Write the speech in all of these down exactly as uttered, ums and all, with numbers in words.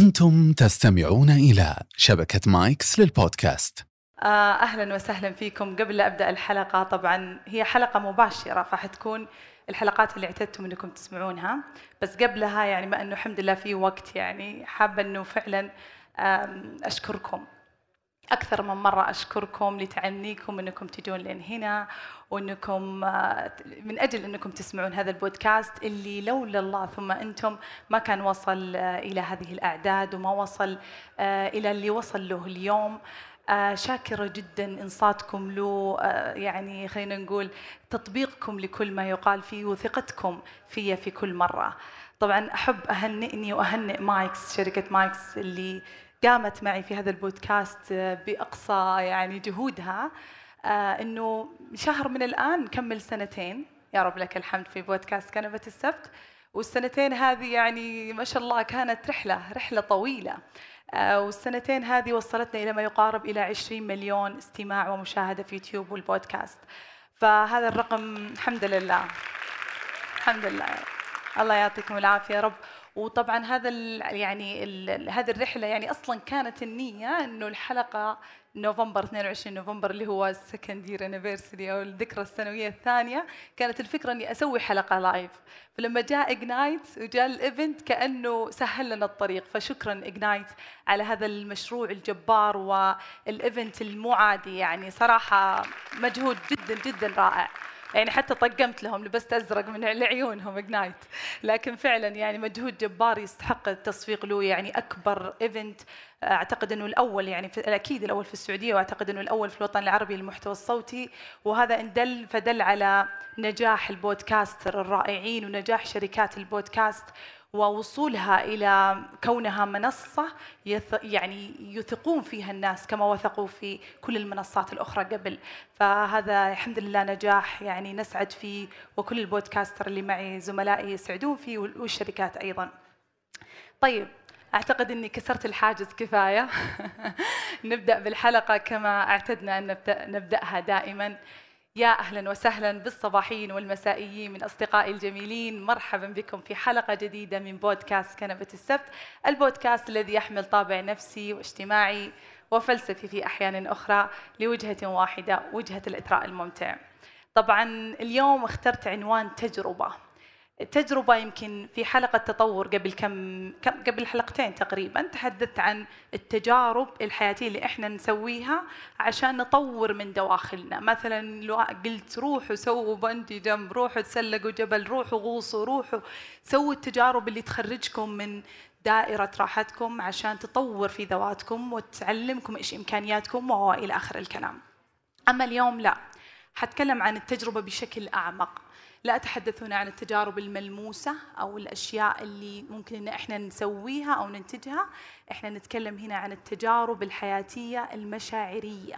أنتم تستمعون إلى شبكة مايكس للبودكاست. أهلا وسهلا فيكم. قبل لا أبدأ الحلقة، طبعا هي حلقة مباشرة فحتكون الحلقات اللي اعتدتم أنكم تسمعونها، بس قبلها يعني ما أنه الحمد لله في وقت، يعني حابة أنه فعلا أشكركم أكثر من مرة، أشكركم لتعنيكم أنكم تجون لين هنا، وأنكم من أجل أنكم تسمعون هذا البودكاست اللي لولا الله ثم أنتم ما كان وصل إلى هذه الأعداد وما وصل إلى اللي وصل له اليوم. شاكرة جدا إنصاتكم له، يعني خلينا نقول تطبيقكم لكل ما يقال فيه وثقتكم فيه في كل مرة. طبعا أحب أهنئني وأهنئ مايكس، شركة مايكس اللي قامت معي في هذا البودكاست بأقصى يعني جهودها، آه إنه شهر من الآن نكمل سنتين، يا رب لك الحمد، في بودكاست كنبة السبت. والسنتين هذه يعني ما شاء الله كانت رحلة رحلة طويلة، آه والسنتين هذه وصلتنا إلى ما يقارب إلى عشرين مليون استماع ومشاهدة في يوتيوب والبودكاست. فهذا الرقم الحمد لله الحمد لله، الله يعطيكم العافية يا رب. وطبعا هذا يعني هذه الرحلة يعني أصلا كانت النية إنه الحلقة نوفمبر اثنين وعشرين نوفمبر اللي هو السكند يير انيفرساري أو الذكرى السنوية الثانية، كانت الفكرة إني أسوي حلقة لايف. فلما جاء إجنايت وجاء الإيفنت كأنه سهل لنا الطريق، فشكرا إجنايت على هذا المشروع الجبار والإيفنت المو عادي، يعني صراحة مجهود جدا جدا رائع. يعني حتى طقمت لهم، لبست أزرق من لعيونهم إجنايت، لكن فعلا يعني مجهود جبار يستحق التصفيق له. يعني أكبر إيفنت، أعتقد أنه الأول يعني في أكيد الأول في السعودية، وأعتقد أنه الأول في الوطن العربي للمحتوى الصوتي، وهذا إن دل فدل على نجاح البودكاستر الرائعين ونجاح شركات البودكاست ووصولها إلى كونها منصة يث... يعني يثقون فيها الناس كما وثقوا في كل المنصات الأخرى قبل. فهذا الحمد لله نجاح يعني نسعد فيه، وكل البودكاستر اللي معي زملائي يسعدون فيه والشركات أيضا. طيب أعتقد أني كسرت الحاجز كفاية. نبدأ بالحلقة كما اعتدنا أن نبدأ نبدأها دائما. يا أهلا وسهلا بالصباحيين والمسائيين من أصدقائي الجميلين، مرحبا بكم في حلقة جديدة من بودكاست كنبة السبت، البودكاست الذي يحمل طابع نفسي واجتماعي وفلسفي في أحيان أخرى لوجهة واحدة، وجهة الإثراء الممتع. طبعا اليوم اخترت عنوان تجربة. التجربة يمكن في حلقة تطور قبل كم قبل حلقتين تقريبا تحدثت عن التجارب الحياتية اللي احنا نسويها عشان نطور من دواخلنا. مثلا لو قلت روحوا سووا بنجي جمب، روحوا تسلقوا جبل، روحوا غوصوا، روحوا سووا التجارب اللي تخرجكم من دائرة راحتكم عشان تطور في ذواتكم وتعلمكم ايش امكانياتكم والى اخر الكلام. اما اليوم لا، حتكلم عن التجربة بشكل اعمق. لا أتحدث هنا عن التجارب الملموسة أو الأشياء اللي ممكن إن إحنا نسويها أو ننتجها، إحنا نتكلم هنا عن التجارب الحياتية المشاعرية.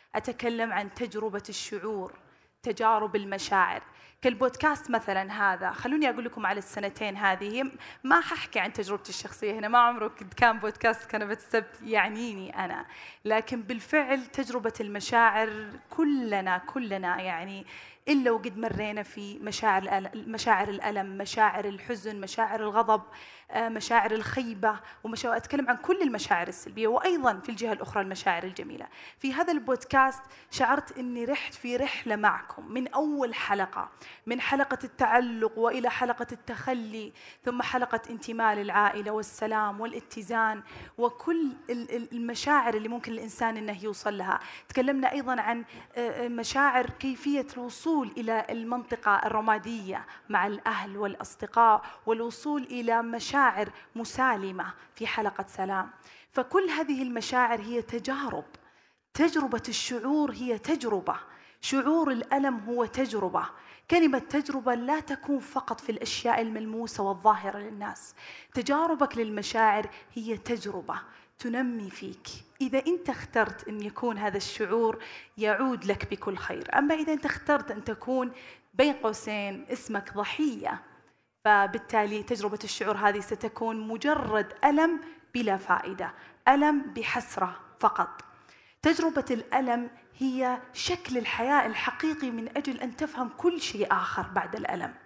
أتكلم عن تجربة الشعور، تجارب المشاعر. كالبودكاست مثلا هذا، خلوني أقول لكم على السنتين هذه، ما ححكي عن تجربتي الشخصية هنا، ما عمره كان بودكاست كنبة السبت يعنيني أنا، لكن بالفعل تجربة المشاعر كلنا كلنا يعني إلا وقد مرينا في مشاعر الألم، مشاعر الألم، مشاعر الحزن، مشاعر الغضب، مشاعر الخيبة، ومشاعر أتكلم عن كل المشاعر السلبية، وأيضا في الجهة الأخرى المشاعر الجميلة. في هذا البودكاست شعرت أني رحت في رحلة معكم من أول حلقة، من حلقة التعلق وإلى حلقة التخلي، ثم حلقة انتماء للعائلة والسلام والاتزان وكل المشاعر اللي ممكن الإنسان أنه يوصل لها. تكلمنا أيضا عن مشاعر كيفية الوصول إلى المنطقة الرمادية مع الأهل والأصدقاء، والوصول إلى مشاعر مسالمة في حلقة سلام. فكل هذه المشاعر هي تجارب. تجربة الشعور هي تجربة، شعور الألم هو تجربة. كلمة تجربة لا تكون فقط في الأشياء الملموسة والظاهرة للناس. تجاربك للمشاعر هي تجربة تنمي فيك. إذا أنت اخترت أن يكون هذا الشعور يعود لك بكل خير، أما إذا أنت اخترت أن تكون بين قوسين اسمك ضحية، فبالتالي تجربة الشعور هذه ستكون مجرد ألم بلا فائدة، ألم بحسرة فقط. تجربة الألم هي شكل الحياة الحقيقي من أجل أن تفهم كل شيء آخر بعد الألم.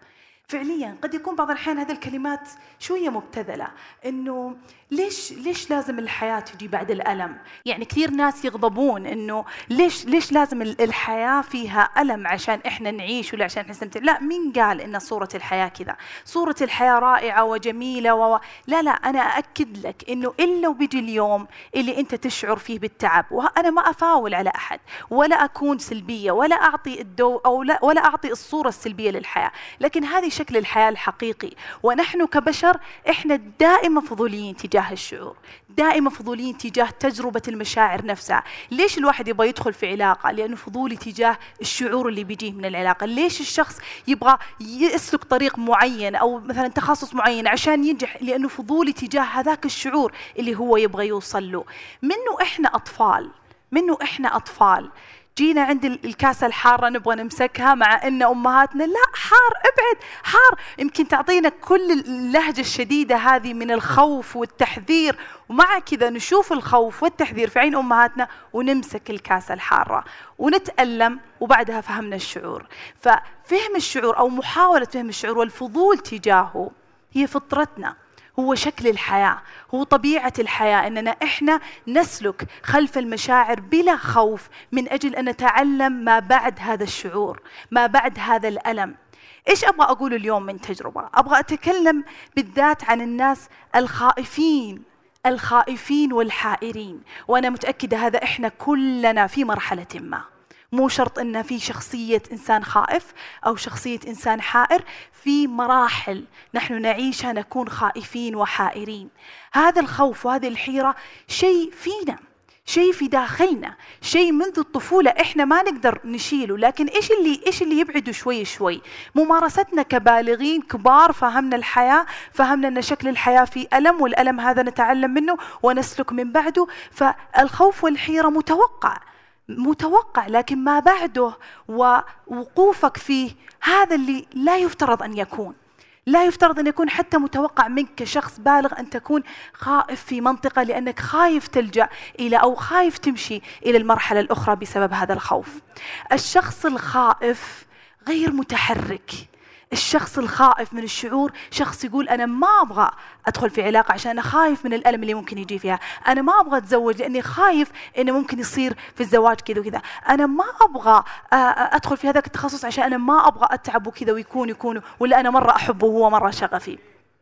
فعليا قد يكون بعض الأحيان هذه الكلمات شوية مبتذلة، إنه ليش ليش لازم الحياة تجي بعد الألم؟ يعني كثير ناس يغضبون إنه ليش ليش لازم الحياة فيها ألم عشان إحنا نعيش ولا عشان نستمتع؟ لا، مين قال إن صورة الحياة كذا؟ صورة الحياة رائعة وجميلة و... لا لا أنا أأكد لك إنه إلا وبيجي اليوم اللي أنت تشعر فيه بالتعب، وأنا ما أفاول على أحد ولا أكون سلبية ولا أعطي الدو أو لا ولا أعطي الصورة السلبية للحياة، لكن هذه شكل الحياة الحقيقي. ونحن كبشر إحنا دائما فضوليين تجاه الشعور، دائما فضوليين تجاه تجربة المشاعر نفسها. ليش الواحد يبغى يدخل في علاقة؟ لأنه فضولي تجاه الشعور اللي بيجيه من العلاقة. ليش الشخص يبغى يسلك طريق معين أو مثلا تخصص معين عشان ينجح؟ لأنه فضولي تجاه هذاك الشعور اللي هو يبغى يوصل له. منه إحنا أطفال، منه إحنا أطفال جينا عند الكاسة الحارة نبغى نمسكها، مع أن أمهاتنا لا حار ابعد حار، يمكن تعطينا كل اللهجة الشديدة هذه من الخوف والتحذير، ومع كذا نشوف الخوف والتحذير في عين أمهاتنا ونمسك الكاسة الحارة ونتألم، وبعدها فهمنا الشعور. ففهم الشعور أو محاولة فهم الشعور والفضول تجاهه هي فطرتنا، هو شكل الحياة، هو طبيعة الحياة، أننا إحنا نسلك خلف المشاعر بلا خوف من أجل أن نتعلم ما بعد هذا الشعور، ما بعد هذا الألم. إيش أبغى أقول اليوم من تجربة؟ أبغى أتكلم بالذات عن الناس الخائفين، الخائفين والحائرين، وأنا متأكدة هذا إحنا كلنا في مرحلة ما، مو شرط أن في شخصية إنسان خائف أو شخصية إنسان حائر، في مراحل نحن نعيشها نكون خائفين وحائرين. هذا الخوف وهذه الحيرة شيء فينا، شيء في داخلنا، شيء منذ الطفولة إحنا ما نقدر نشيله، لكن إيش اللي إيش اللي يبعده شوي شوي؟ ممارستنا كبالغين كبار، فهمنا الحياة، فهمنا أن شكل الحياة في ألم، والألم هذا نتعلم منه ونسلك من بعده. فالخوف والحيرة متوقع متوقع، لكن ما بعده ووقوفك فيه هذا اللي لا يفترض أن يكون، لا يفترض أن يكون حتى متوقع منك كشخص بالغ أن تكون خائف في منطقة، لأنك خايف تلجأ إلى أو خايف تمشي إلى المرحلة الأخرى بسبب هذا الخوف. الشخص الخائف غير متحرك. الشخص الخائف من الشعور شخص يقول أنا ما أبغى أدخل في علاقة عشان أنا خايف من الألم اللي ممكن يجي فيها، أنا ما أبغى أتزوج لأني خايف إنه ممكن يصير في الزواج كذا وكذا، أنا ما أبغى أدخل في هذاك التخصص عشان أنا ما أبغى أتعب وكذا ويكون يكون ولا أنا مرة أحبه وهو مرة شغفي.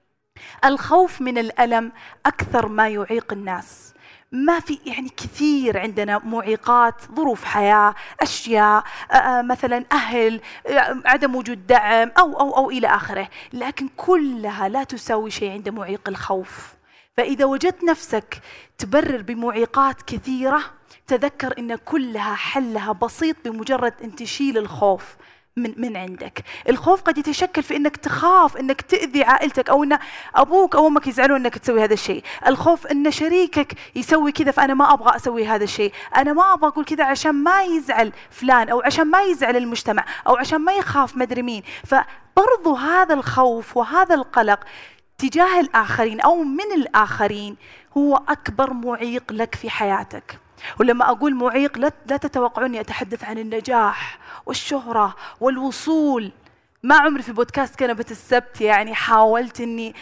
الخوف من الألم أكثر ما يعيق الناس. ما في يعني كثير عندنا معيقات، ظروف حياة، أشياء مثلا أهل، عدم وجود دعم أو أو أو إلى آخره، لكن كلها لا تساوي شيء عند معيق الخوف. فإذا وجدت نفسك تبرر بمعيقات كثيرة، تذكر إن كلها حلها بسيط بمجرد أن تشيل الخوف من من عندك. الخوف قد يتشكل في انك تخاف انك تأذي عائلتك، او ان ابوك او امك يزعلون انك تسوي هذا الشيء. الخوف ان شريكك يسوي كذا فانا ما ابغى اسوي هذا الشيء، انا ما ابغى اقول كذا عشان ما يزعل فلان، او عشان ما يزعل المجتمع، او عشان ما يخاف مدري مين. فبرضو هذا الخوف وهذا القلق تجاه الاخرين او من الاخرين هو اكبر معيق لك في حياتك. ولما أقول معيق لا تتوقعوني أتحدث عن النجاح والشهرة والوصول. ما عمري في بودكاست كنبة السبت يعني حاولت أني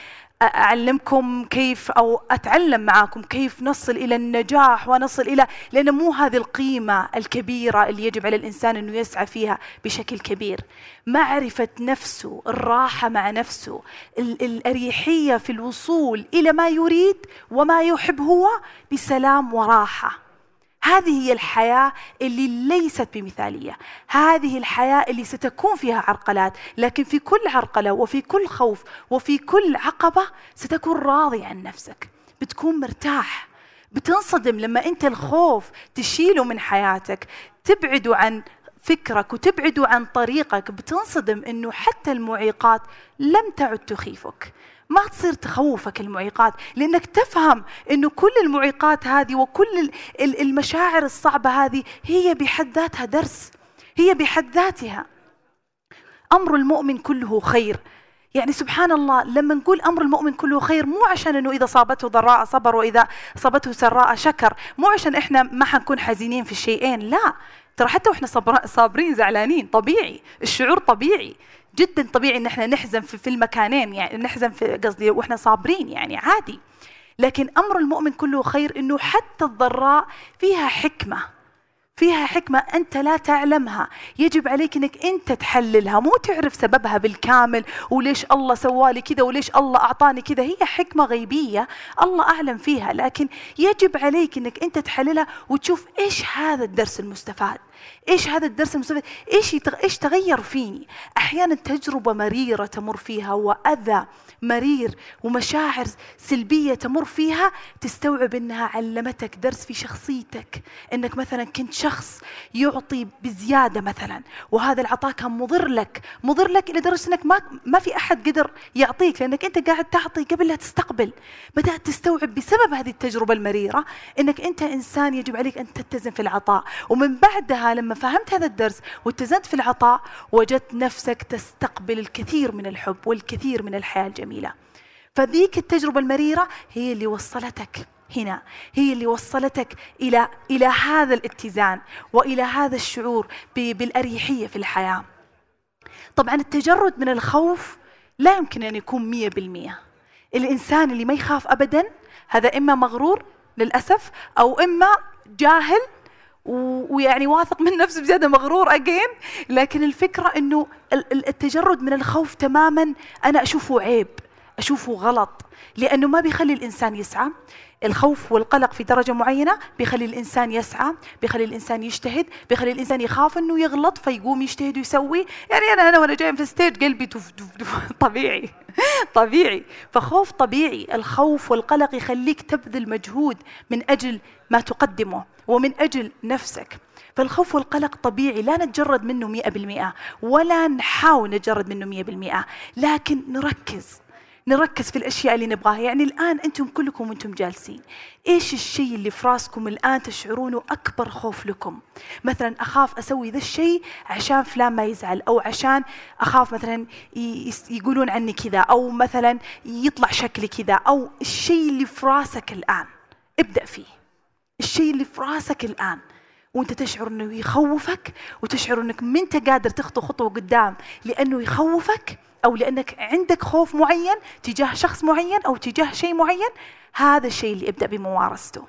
أعلمكم كيف أو أتعلم معاكم كيف نصل إلى النجاح ونصل إلى، لأن مو هذه القيمة الكبيرة اللي يجب على الإنسان أنه يسعى فيها بشكل كبير. معرفة نفسه، الراحة مع نفسه، الأريحية في الوصول إلى ما يريد وما يحب هو بسلام وراحة. هذه هي الحياة اللي ليست بمثالية، هذه الحياة اللي ستكون فيها عرقلات، لكن في كل عرقلة وفي كل خوف وفي كل عقبة ستكون راضي عن نفسك، بتكون مرتاح. بتنصدم لما أنت الخوف تشيله من حياتك، تبعده عن فكرك وتبعده عن طريقك، بتنصدم أنه حتى المعيقات لم تعد تخيفك، ما تصير تخوفك المعيقات، لأنك تفهم أنه كل المعيقات هذه وكل المشاعر الصعبة هذه هي بحد ذاتها درس، هي بحد ذاتها. أمر المؤمن كله خير. يعني سبحان الله لما نقول أمر المؤمن كله خير، مو عشان أنه إذا صابته ضراء صبر وإذا صابته سراء شكر، مو عشان إحنا ما حنكون حزينين في الشيئين، لا، ترى حتى وإحنا صابرين زعلانين طبيعي، الشعور طبيعي جدا، طبيعي إن إحنا نحزن في, في المكانين، يعني نحزن في قصدي وإحنا صابرين، يعني عادي. لكن أمر المؤمن كله خير، إنه حتى الضراء فيها حكمة، فيها حكمة أنت لا تعلمها، يجب عليك أنك أنت تحللها، مو تعرف سببها بالكامل وليش الله سوالي كذا وليش الله أعطاني كذا، هي حكمة غيبية الله أعلم فيها، لكن يجب عليك أنك أنت تحللها وتشوف إيش هذا الدرس المستفاد، إيش هذا الدرس المستفاد، إيش إيش تغير فيني. أحيانا تجربة مريرة تمر فيها وأذى مرير ومشاعر سلبية تمر فيها، تستوعب أنها علمتك درس في شخصيتك، أنك مثلا كنت شخص يعطي بزيادة مثلا، وهذا العطاء كان مضر لك، مضر لك إلى درجة أنك ما ما في أحد قدر يعطيك، لأنك أنت قاعد تعطي قبل لا تستقبل. بدأت تستوعب بسبب هذه التجربة المريرة أنك أنت إنسان يجب عليك أن تتزن في العطاء، ومن بعدها لما فهمت هذا الدرس واتزنت في العطاء وجدت نفسك تستقبل الكثير من الحب والكثير من الحياة الجميلة. فذيك التجربة المريرة هي اللي وصلتك هنا، هي اللي وصلتك إلى إلى هذا الاتزان وإلى هذا الشعور بالأريحية في الحياة. طبعا التجرد من الخوف لا يمكن أن يكون مية بالمية. الإنسان اللي ما يخاف أبدا هذا إما مغرور للأسف، أو إما جاهل ويعني واثق من نفسه بزيادة، مغرور أجين. لكن الفكرة أنه التجرد من الخوف تماما أنا أشوفه عيب، أشوفه غلط، لأنه ما بيخلي الإنسان يسعى. الخوف والقلق في درجة معينة بيخلي الإنسان يسعى، بيخلي الإنسان يجتهد، بيخلي الإنسان يخاف أنه يغلط فيقوم يجتهد ويسوي. يعني أنا أنا وأنا جاي في الستيج قلبي دف دف دف طبيعي طبيعي. فخوف طبيعي، الخوف والقلق يخليك تبذل مجهود من أجل ما تقدمه ومن أجل نفسك. فالخوف والقلق طبيعي، لا نتجرد منه مئة بالمئة ولا نحاول نتجرد منه مئة بالمئة، لكن نركز نركز في الأشياء اللي نبغاها. يعني الآن أنتم كلكم وأنتم جالسين، إيش الشيء اللي في راسكم الآن تشعرونه أكبر خوف لكم؟ مثلا أخاف أسوي ذا الشيء عشان فلان ما يزعل، أو عشان أخاف مثلا يقولون عني كذا، أو مثلا يطلع شكلي كذا، أو الشيء اللي في راسك الآن ابدأ فيه. الشيء اللي في راسك الآن وانت تشعر انه يخوفك، وتشعر انك ما انت قادر تخطو خطوة قدام لأنه يخوفك، أو لأنك عندك خوف معين تجاه شخص معين أو تجاه شيء معين، هذا الشيء اللي ابدأ بممارسته.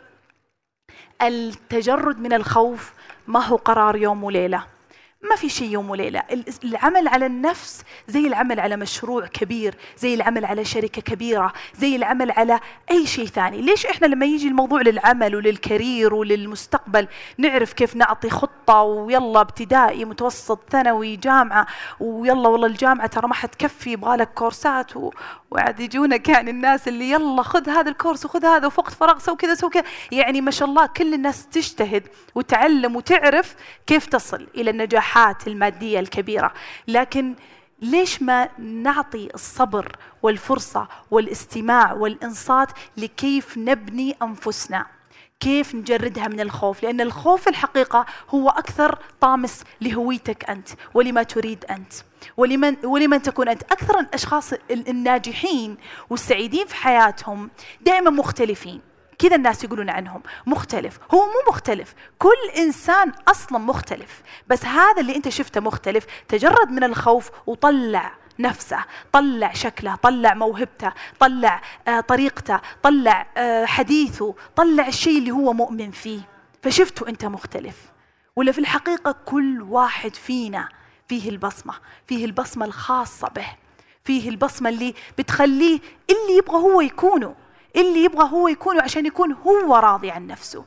التجرد من الخوف ما هو قرار يوم وليلة، ما في شيء يوم وليلة. العمل على النفس زي العمل على مشروع كبير، زي العمل على شركة كبيرة، زي العمل على أي شيء ثاني. ليش إحنا لما يجي الموضوع للعمل وللكارير وللمستقبل نعرف كيف نعطي خطة، ويلا ابتدائي متوسط ثانوي جامعة، ويلا والله الجامعة ترى ما حتكفي يبغالك كورسات، و... وعاد يجونا كان الناس اللي يلا خذ هذا الكورس وخذ هذا وفقت فراغ سو كذا سو كذا. يعني ما شاء الله كل الناس تجتهد وتعلم وتعرف كيف تصل إلى النجاح المادية الكبيرة. لكن ليش ما نعطي الصبر والفرصة والاستماع والإنصات لكيف نبني أنفسنا، كيف نجردها من الخوف؟ لأن الخوف الحقيقة هو أكثر طامس لهويتك أنت ولما تريد أنت ولمن, ولمن تكون أنت. أكثر الأشخاص الناجحين والسعيدين في حياتهم دائما مختلفين، كذا الناس يقولون عنهم مختلف. هو مو مختلف، كل إنسان أصلا مختلف، بس هذا اللي أنت شفته مختلف تجرد من الخوف وطلع نفسه، طلع شكله، طلع موهبته، طلع آه طريقته، طلع آه حديثه، طلع الشيء اللي هو مؤمن فيه، فشفته أنت مختلف. ولا في الحقيقة كل واحد فينا فيه البصمة، فيه البصمة الخاصة به، فيه البصمة اللي بتخليه اللي يبغى هو يكونه، اللي يبغى هو يكونه عشان يكون هو راضي عن نفسه.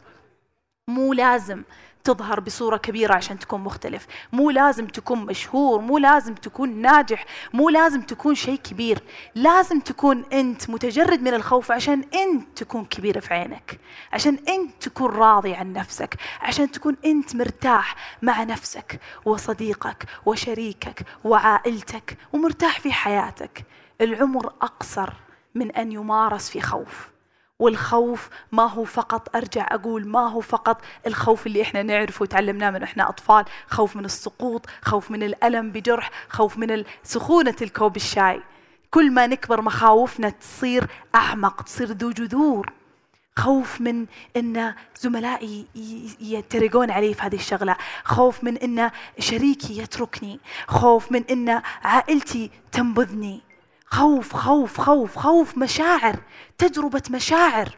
مو لازم تظهر بصورة كبيرة عشان تكون مختلف، مو لازم تكون مشهور، مو لازم تكون ناجح، مو لازم تكون شيء كبير. لازم تكون أنت متجرد من الخوف عشان أنت تكون كبير في عينك، عشان أنت تكون راضي عن نفسك، عشان تكون أنت مرتاح مع نفسك وصديقك وشريكك وعائلتك ومرتاح في حياتك. العمر أقصر من أن يمارس في خوف. والخوف ما هو فقط، أرجع أقول، ما هو فقط الخوف اللي إحنا نعرفه وتعلمناه من إحنا أطفال، خوف من السقوط، خوف من الألم بجرح، خوف من سخونة الكوب الشاي. كل ما نكبر مخاوفنا تصير أعمق، تصير ذو جذور. خوف من ان زملائي يتريقون علي في هذه الشغله، خوف من ان شريكي يتركني، خوف من ان عائلتي تنبذني، خوف خوف خوف خوف مشاعر، تجربه مشاعر.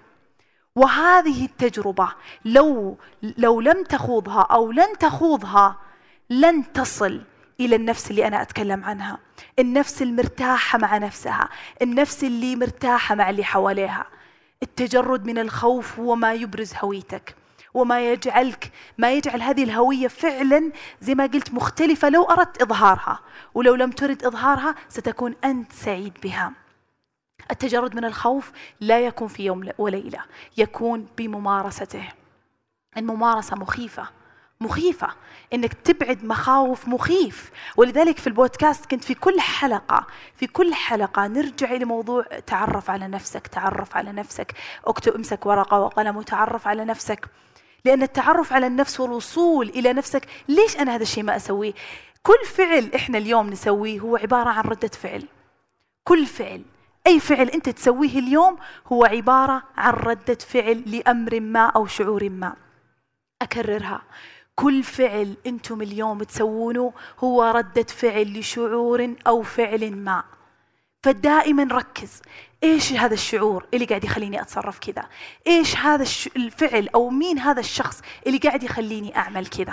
وهذه التجربه لو لو لم تخوضها او لن تخوضها لن تصل إلى النفس اللي أنا أتكلم عنها، النفس المرتاحة مع نفسها، النفس اللي مرتاحة مع اللي حواليها. التجرد من الخوف هو ما يبرز هويتك، وما يجعلك ما يجعل هذه الهوية فعلا زي ما قلت مختلفة لو أردت إظهارها، ولو لم ترد إظهارها ستكون أنت سعيد بها. التجرد من الخوف لا يكون في يوم وليلة، يكون بممارسته. الممارسة مخيفة مخيفة، إنك تبعد مخاوف مخيف. ولذلك في البودكاست كنت في كل حلقة في كل حلقة نرجع إلى موضوع تعرف على نفسك، تعرف على نفسك، اكتب، امسك ورقة وقلم وتعرف على نفسك. لأن التعرف على النفس والوصول إلى نفسك، ليش أنا هذا الشيء ما أسويه؟ كل فعل إحنا اليوم نسويه هو عبارة عن ردة فعل. كل فعل، أي فعل أنت تسويه اليوم هو عبارة عن ردة فعل لأمر ما أو شعور ما. أكررها، كل فعل أنتم اليوم تسوونه هو ردة فعل لشعور أو فعل ما. فدائما ركز، إيش هذا الشعور اللي قاعد يخليني أتصرف كذا؟ إيش هذا الفعل أو مين هذا الشخص اللي قاعد يخليني أعمل كذا؟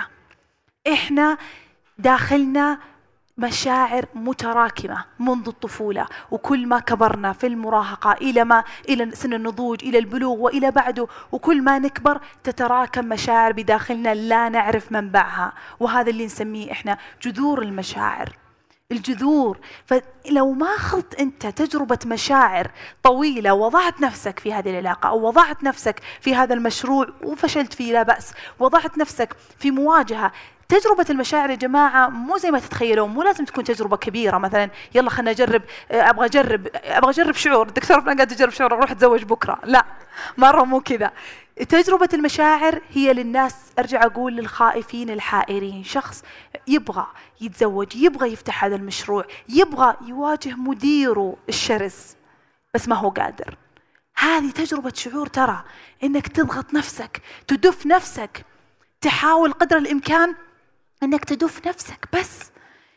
إحنا داخلنا مشاعر متراكمة منذ الطفولة، وكل ما كبرنا في المراهقة إلى ما إلى سن النضوج إلى البلوغ وإلى بعده، وكل ما نكبر تتراكم مشاعر بداخلنا لا نعرف منبعها، وهذا اللي نسميه إحنا جذور المشاعر. الجذور. فلو ما خضت أنت تجربة مشاعر طويلة، وضعت نفسك في هذه العلاقة أو وضعت نفسك في هذا المشروع وفشلت فيه لا بأس، وضعت نفسك في مواجهة. تجربة المشاعر يا جماعة مو زي ما تتخيلون، مو لازم تكون تجربة كبيرة. مثلا يلا خلنا أجرب، أبغى أجرب أبغى أجرب شعور، الدكتور فلان قاعد أجرب شعور، أروح أتزوج بكرة. لا، مرة مو كذا. تجربة المشاعر هي للناس، أرجع أقول للخائفين الحائرين. شخص يبغى يتزوج، يبغى يفتح هذا المشروع، يبغى يواجه مديره الشرس بس ما هو قادر. هذه تجربة شعور، ترى إنك تضغط نفسك، تدف نفسك، تحاول قدر الإمكان أنك تدف نفسك. بس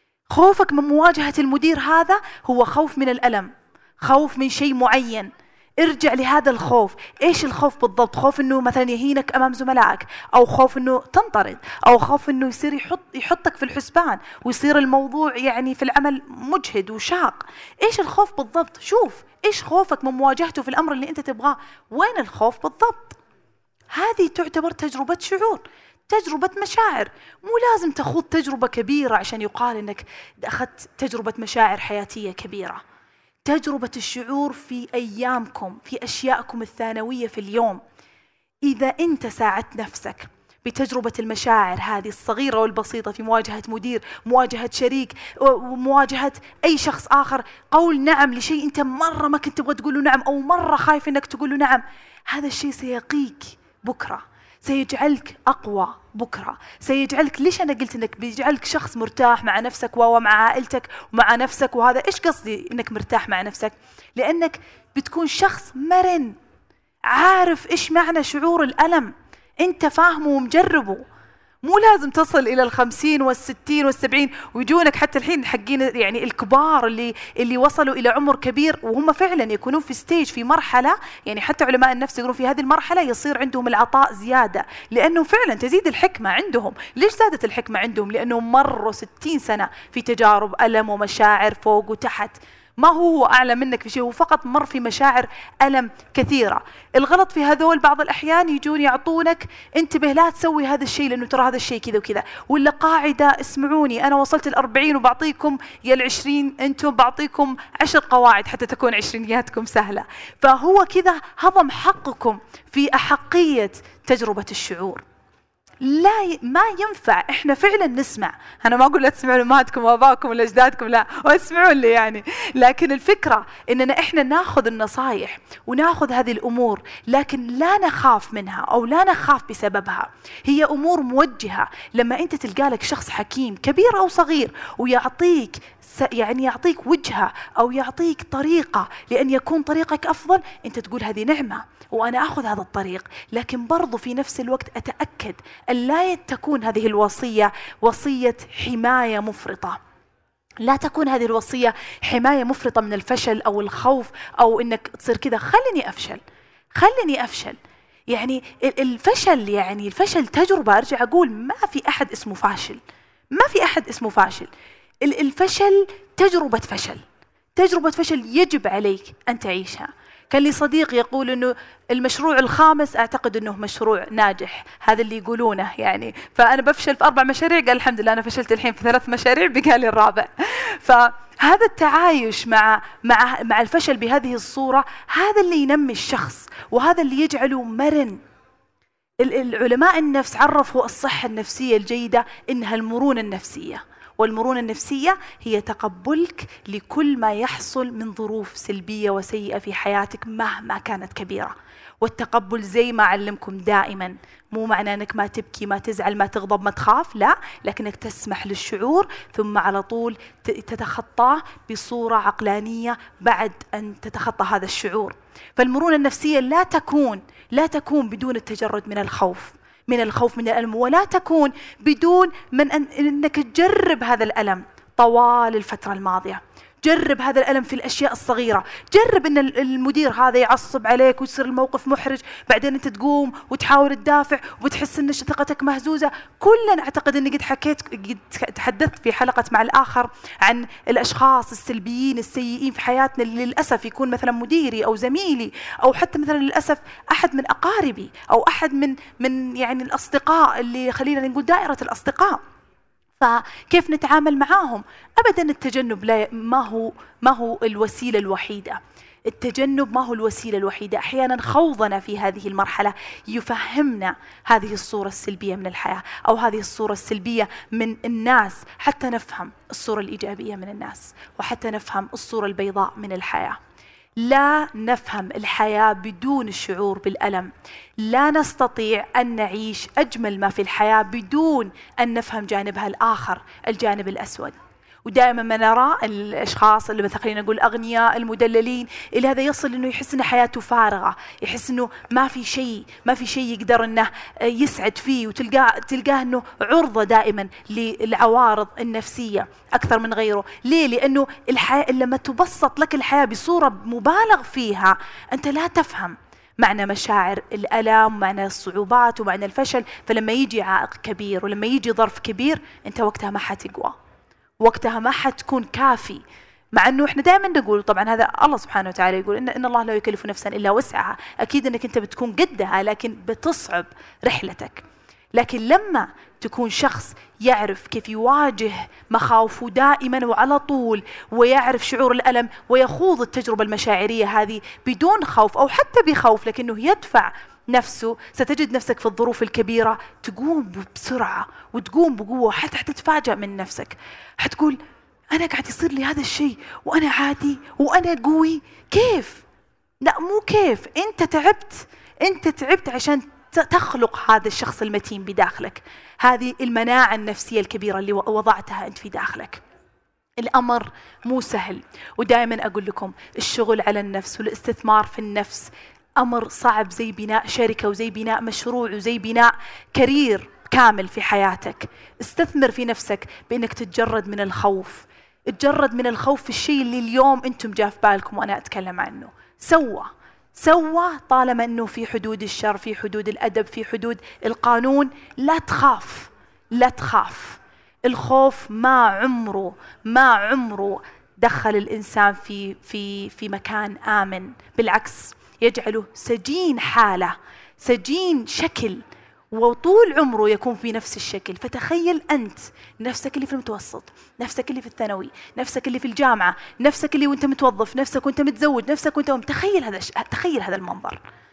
خوفك من مواجهة المدير هذا هو خوف من الألم، خوف من شيء معين. ارجع لهذا الخوف. إيش الخوف بالضبط؟ خوف أنه مثلا يهينك أمام زملائك، أو خوف أنه تنطرد، أو خوف أنه يصير يحط يحطك في الحسبان ويصير الموضوع يعني في العمل مجهد وشاق. إيش الخوف بالضبط؟ شوف إيش خوفك من مواجهته في الأمر اللي أنت تبغاه، وين الخوف بالضبط؟ هذه تعتبر تجربة شعور، تجربة مشاعر. مو لازم تخوض تجربة كبيرة عشان يقال إنك أخذت تجربة مشاعر حياتية كبيرة. تجربة الشعور في أيامكم، في أشيائكم الثانوية في اليوم. إذا أنت ساعدت نفسك بتجربة المشاعر هذه الصغيرة والبسيطة في مواجهة مدير، مواجهة شريك، ومواجهة أي شخص آخر، قول نعم لشيء أنت مرة ما كنت تبغى تقول له نعم، أو مرة خايف إنك تقول له نعم، هذا الشيء سيقيك بكرة، سيجعلك أقوى بكرة، سيجعلك، ليش أنا قلت إنك بيجعلك شخص مرتاح مع نفسك ومع عائلتك ومع نفسك. وهذا إيش قصدي إنك مرتاح مع نفسك؟ لأنك بتكون شخص مرن، عارف إيش معنى شعور الألم، أنت فاهمه ومجربه. مو لازم تصل إلى الخمسين والستين والسبعين، ويجونك حتى الحين حقين يعني الكبار اللي اللي وصلوا إلى عمر كبير وهم فعلا يكونون في ستيج، في مرحلة، يعني حتى علماء النفس يقولون في هذه المرحلة يصير عندهم العطاء زيادة، لأنه فعلا تزيد الحكمة عندهم. ليش زادت الحكمة عندهم؟ لأنهم مروا ستين سنة في تجارب ألم ومشاعر فوق وتحت. ما هو أعلى منك في شيء، هو فقط مر في مشاعر ألم كثيرة. الغلط في هذول بعض الأحيان يجون يعطونك انتبه لا تسوي هذا الشيء لأنه ترى هذا الشيء كذا وكذا، ولا قاعدة اسمعوني أنا وصلت الأربعين وبعطيكم يا العشرين، أنتم بعطيكم عشر قواعد حتى تكون عشرينياتكم سهلة. فهو كذا هضم حقكم في أحقية تجربة الشعور. لا ي... ما ينفع. احنا فعلا نسمع، انا ما اقول لا تسمعوا لامهاتكم وابائكم ولا اجدادكم، لا، واسمعوا لي يعني، لكن الفكره اننا احنا ناخذ النصائح وناخذ هذه الامور، لكن لا نخاف منها او لا نخاف بسببها. هي امور موجهه. لما انت تلقى لك شخص حكيم كبير او صغير ويعطيك يعني يعطيك وجهه او يعطيك طريقه لان يكون طريقك افضل، انت تقول هذه نعمه وانا اخذ هذا الطريق. لكن برضو في نفس الوقت اتاكد ان لا تكون هذه الوصيه وصيه حمايه مفرطه. لا تكون هذه الوصيه حمايه مفرطه من الفشل او الخوف او انك تصير كذا خليني افشل خليني افشل. يعني الفشل يعني الفشل تجربه. ارجع اقول ما في احد اسمه فاشل، ما في احد اسمه فاشل. الفشل تجربة فشل، تجربة فشل يجب عليك أن تعيشها. كان لي صديق يقول أنه المشروع الخامس أعتقد أنه مشروع ناجح، هذا اللي يقولونه يعني. فأنا بفشل في أربع مشاريع، قال الحمد لله أنا فشلت الحين في ثلاث مشاريع، بقى لي الرابع. فهذا التعايش مع مع مع الفشل بهذه الصورة هذا اللي ينمي الشخص، وهذا اللي يجعله مرن. العلماء النفس عرفوا الصحة النفسية الجيدة إنها المرونة النفسية، والمرونة النفسية هي تقبلك لكل ما يحصل من ظروف سلبية وسيئة في حياتك مهما كانت كبيرة. والتقبل زي ما أعلمكم دائما مو معناه أنك ما تبكي ما تزعل ما تغضب ما تخاف، لا، لكنك تسمح للشعور ثم على طول تتخطاه بصورة عقلانية بعد أن تتخطى هذا الشعور. فالمرونة النفسية لا تكون لا تكون بدون التجرد من الخوف من الخوف من الألم، ولا تكون بدون من أن أنك تجرب هذا الألم طوال الفترة الماضية. جرب هذا الألم في الأشياء الصغيرة. جرب أن المدير هذا يعصب عليك ويصير الموقف محرج، بعدين أنت تقوم وتحاول تدافع وتحس أن ثقتك مهزوزة. كلنا أعتقد أني قد حكيت قد تحدثت في حلقة مع الآخر عن الأشخاص السلبيين السيئين في حياتنا اللي للأسف يكون مثلا مديري أو زميلي أو حتى مثلا للأسف أحد من أقاربي أو أحد من من يعني الأصدقاء اللي خلينا نقول دائرة الأصدقاء. فكيف نتعامل معاهم؟ أبدا التجنب لا ما هو ما هو الوسيلة الوحيدة. التجنب ما هو الوسيلة الوحيدة. أحيانا خوضنا في هذه المرحلة يفهمنا هذه الصورة السلبية من الحياة أو هذه الصورة السلبية من الناس، حتى نفهم الصورة الإيجابية من الناس وحتى نفهم الصورة البيضاء من الحياة. لا نفهم الحياة بدون الشعور بالألم. لا نستطيع أن نعيش أجمل ما في الحياة بدون أن نفهم جانبها الآخر، الجانب الأسود. ودائما ما نرى الأشخاص اللي مثلا خلينا نقول أغنياء المدللين اللي هذا يصل إنه يحس إن حياته فارغة، يحس إنه ما في شيء ما في شيء يقدر إنه يسعد فيه، وتلقاه تلقاه إنه عرضة دائما للعوارض النفسية أكثر من غيره. ليه؟ لأنه الحياة لما تبسط لك الحياة بصورة مبالغ فيها أنت لا تفهم معنى مشاعر الألم، معنى الصعوبات ومعنى الفشل. فلما يجي عائق كبير ولما يجي ظرف كبير أنت وقتها ما حتقوى، وقتها ما حتكون كافي. مع أنه إحنا دائما نقول طبعا هذا الله سبحانه وتعالى يقول إن, إن الله لا يكلف نفسا إلا وسعها. أكيد أنك أنت بتكون قدها لكن بتصعب رحلتك. لكن لما تكون شخص يعرف كيف يواجه مخاوفه دائما وعلى طول ويعرف شعور الألم ويخوض التجربة المشاعرية هذه بدون خوف أو حتى بخوف لكنه يدفع نفسه، ستجد نفسك في الظروف الكبيرة تقوم بسرعة وتقوم بقوة، حتى حتتفاجأ من نفسك. حتقول أنا قاعد يصير لي هذا الشيء وأنا عادي وأنا قوي. كيف؟ لا مو كيف، أنت تعبت أنت تعبت عشان تخلق هذا الشخص المتين بداخلك، هذه المناعة النفسية الكبيرة اللي وضعتها أنت في داخلك. الأمر مو سهل، ودائما أقول لكم الشغل على النفس والاستثمار في النفس أمر صعب زي بناء شركة وزي بناء مشروع وزي بناء كارير كامل في حياتك. استثمر في نفسك بأنك تتجرد من الخوف، تجرد من الخوف في الشيء اللي اليوم أنتم جاء في بالكم وأنا أتكلم عنه. سوى سوى طالما أنه في حدود الشر، في حدود الأدب، في حدود القانون. لا تخاف لا تخاف. الخوف ما عمره ما عمره دخل الإنسان في في في مكان آمن، بالعكس يجعله سجين حالة، سجين شكل، وطول عمره يكون في نفس الشكل. فتخيل أنت نفسك اللي في المتوسط، نفسك اللي في الثانوي، نفسك اللي في الجامعة، نفسك اللي وانت متوظف، نفسك وانت متزوج، نفسك وانت تخيل هذا تخيل هذا المنظر.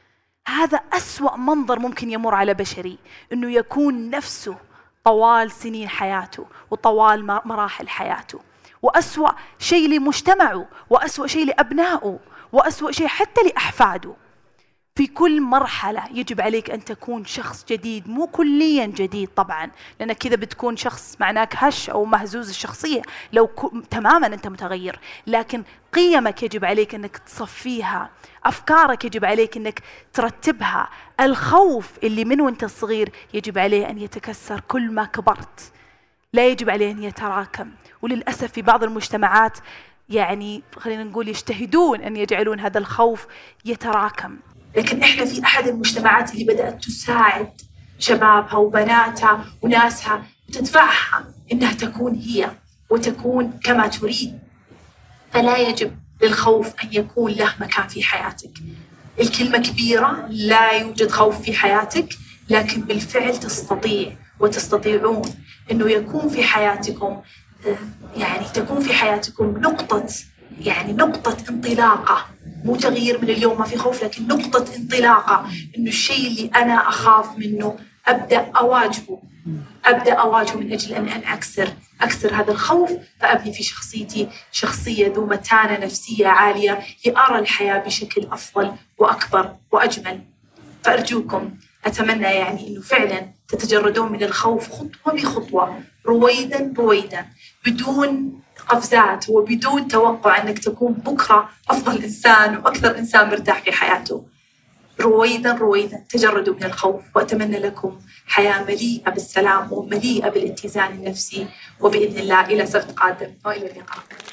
هذا أسوأ منظر ممكن يمر على بشري، إنه يكون نفسه طوال سنين حياته وطوال مراحل حياته، وأسوأ شيء لمجتمعه، وأسوأ شيء لأبنائه، وأسوأ شيء حتى لأحفاده. في كل مرحلة يجب عليك أن تكون شخص جديد، مو كليا جديد طبعا، لأن كذا بتكون شخص معناك هش أو مهزوز الشخصية لو ك... تماما أنت متغير، لكن قيمك يجب عليك أنك تصفيها، أفكارك يجب عليك أنك ترتبها، الخوف اللي من وانت صغير يجب عليه أن يتكسر كل ما كبرت، لا يجب عليه أن يتراكم. وللأسف في بعض المجتمعات يعني خلينا نقول يجتهدون أن يجعلون هذا الخوف يتراكم، لكن إحنا في أحد المجتمعات اللي بدأت تساعد شبابها وبناتها وناسها وتدفعها إنها تكون هي وتكون كما تريد. فلا يجب للخوف أن يكون له مكان في حياتك. الكلمة كبيرة، لا يوجد خوف في حياتك، لكن بالفعل تستطيع وتستطيعون إنه يكون في حياتكم يعني تكون في حياتكم نقطة يعني نقطة انطلاقة، مو تغيير من اليوم ما في خوف، لكن نقطة انطلاقة، إنه الشيء اللي أنا أخاف منه أبدأ أواجهه أبدأ أواجهه من أجل أن أن أكسر أكسر هذا الخوف، فأبني في شخصيتي شخصية ذو متانة نفسية عالية لأرى الحياة بشكل أفضل وأكبر وأجمل. فأرجوكم أتمنى يعني إنه فعلا تتجردون من الخوف خطوة بخطوة، رويدا رويدا، بدون قفزات وبدون توقع أنك تكون بكرة أفضل إنسان وأكثر إنسان مرتاح في حياته. رويدا رويدا تجردوا من الخوف، وأتمنى لكم حياة مليئة بالسلام ومليئة بالاتزان النفسي، وبإذن الله إلى سبت قادم وإلى اللقاء.